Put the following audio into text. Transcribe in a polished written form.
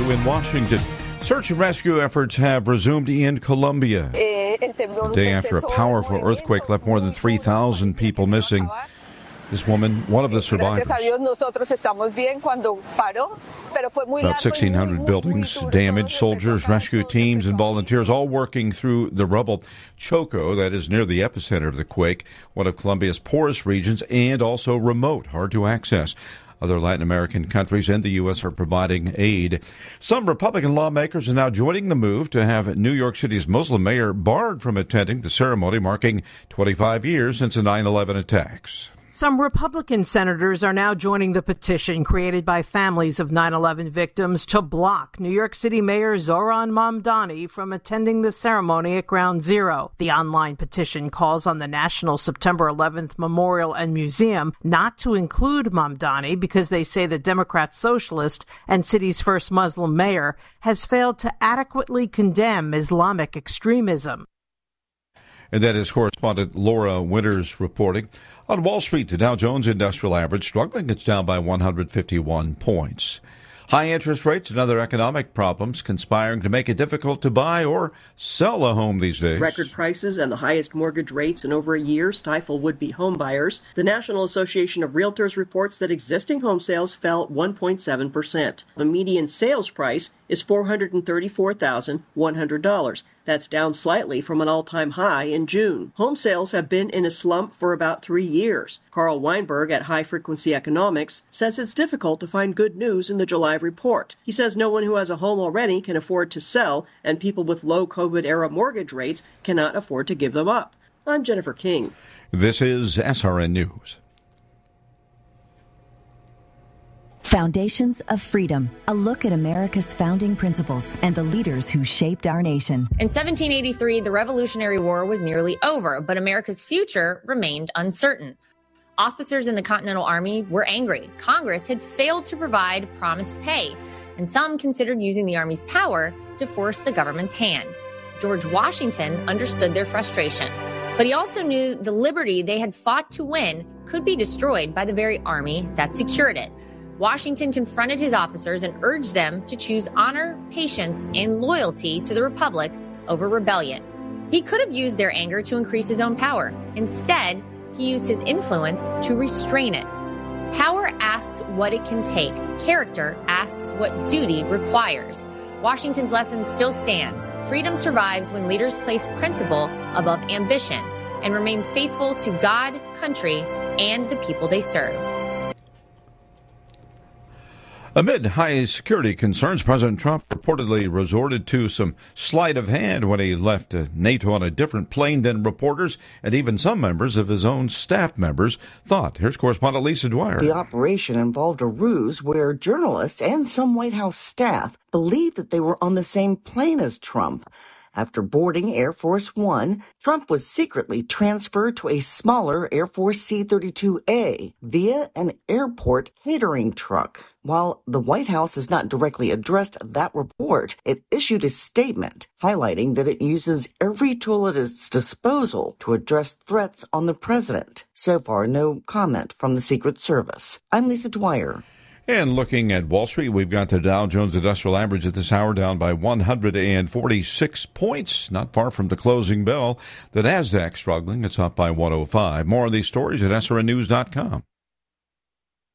in Washington. Search and rescue efforts have resumed in Colombia. A day after a powerful earthquake left more than 3,000 people missing. This woman, one of the survivors. About 1,600 buildings damaged. Soldiers, rescue teams, and volunteers all working through the rubble. Choco, that is near the epicenter of the quake, one of Colombia's poorest regions and also remote, hard to access. Other Latin American countries and the U.S. are providing aid. Some Republican lawmakers are now joining the move to have New York City's Muslim mayor barred from attending the ceremony marking 25 years since the 9/11 attacks. Some Republican senators are now joining the petition created by families of 9/11 victims to block New York City Mayor Zohran Mamdani from attending the ceremony at Ground Zero. The online petition calls on the National September 11th Memorial and Museum not to include Mamdani because they say the Democrat socialist and city's first Muslim mayor has failed to adequately condemn Islamic extremism. And that is correspondent Laura Winters reporting. On Wall Street, the Dow Jones Industrial Average struggling. It's down by 151 points. High interest rates and other economic problems conspiring to make it difficult to buy or sell a home these days. Record prices and the highest mortgage rates in over a year stifle would-be home buyers. The National Association of Realtors reports that existing home sales fell 1.7%. The median sales price is $434,100. That's down slightly from an all-time high in June. Home sales have been in a slump for about 3 years. Carl Weinberg at High Frequency Economics says it's difficult to find good news in the July report. He says no one who has a home already can afford to sell, and people with low COVID-era mortgage rates cannot afford to give them up. I'm Jennifer King. This is SRN News. Foundations of Freedom, a look at America's founding principles and the leaders who shaped our nation. In 1783, the Revolutionary War was nearly over, but America's future remained uncertain. Officers in the Continental Army were angry. Congress had failed to provide promised pay, and some considered using the Army's power to force the government's hand. George Washington understood their frustration, but he also knew the liberty they had fought to win could be destroyed by the very army that secured it. Washington confronted his officers and urged them to choose honor, patience, and loyalty to the Republic over rebellion. He could have used their anger to increase his own power. Instead, he used his influence to restrain it. Power asks what it can take. Character asks what duty requires. Washington's lesson still stands. Freedom survives when leaders place principle above ambition and remain faithful to God, country, and the people they serve. Amid high security concerns, President Trump reportedly resorted to some sleight of hand when he left NATO on a different plane than reporters and even some members of his own staff members thought. Here's correspondent Lisa Dwyer. The operation involved a ruse where journalists and some White House staff believed that they were on the same plane as Trump. After boarding Air Force One, Trump was secretly transferred to a smaller Air Force C-32A via an airport catering truck. While the White House has not directly addressed that report, it issued a statement highlighting that it uses every tool at its disposal to address threats on the president. So far, no comment from the Secret Service. I'm Lisa Dwyer. And looking at Wall Street, we've got the Dow Jones Industrial Average at this hour down by 146 points, not far from the closing bell. The Nasdaq struggling. It's up by 105. More of these stories at srnnews.com.